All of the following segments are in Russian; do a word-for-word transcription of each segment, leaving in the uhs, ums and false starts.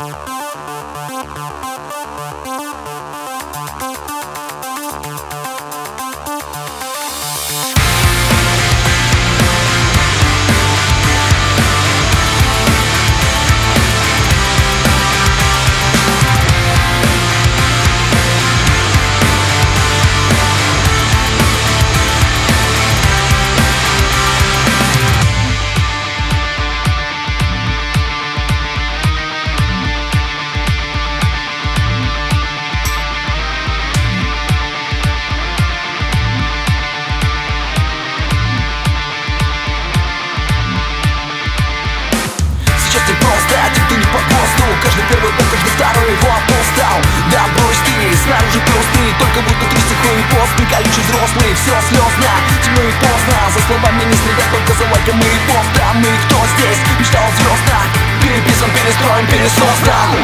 Каждый первый бог, каждый второй его апостол. Да брось ты, снаружи простый, только вот внутри сухой и постный. Колючий взрослый, все слезно, темно и поздно. За словами не следят, только за лайком и постом. Мы кто здесь мечтал о звездах? Переписан, перестроен, пересоздан.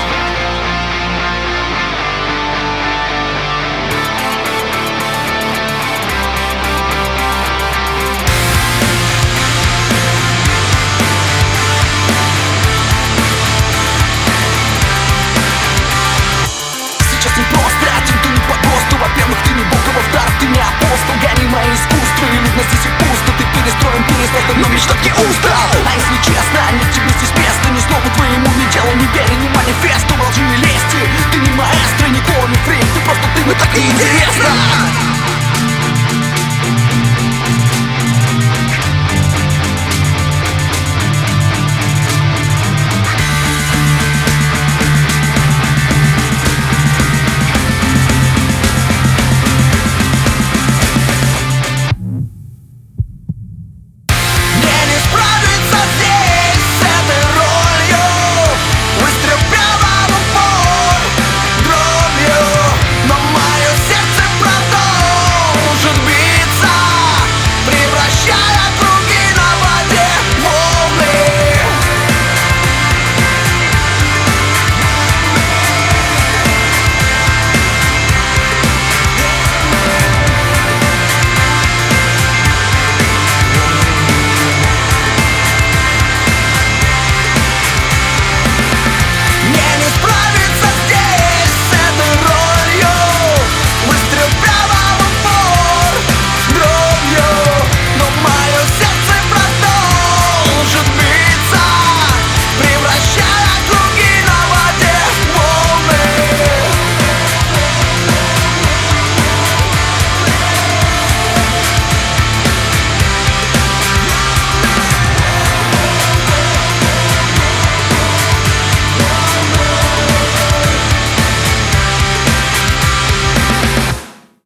Во-первых, ты не бог, а во-вторых, ты не апостол. Гонимое искусство, и людно здесь и пусто. Ты перестроен, пересоздан, но мечтать не устал. А если честно, нет тебе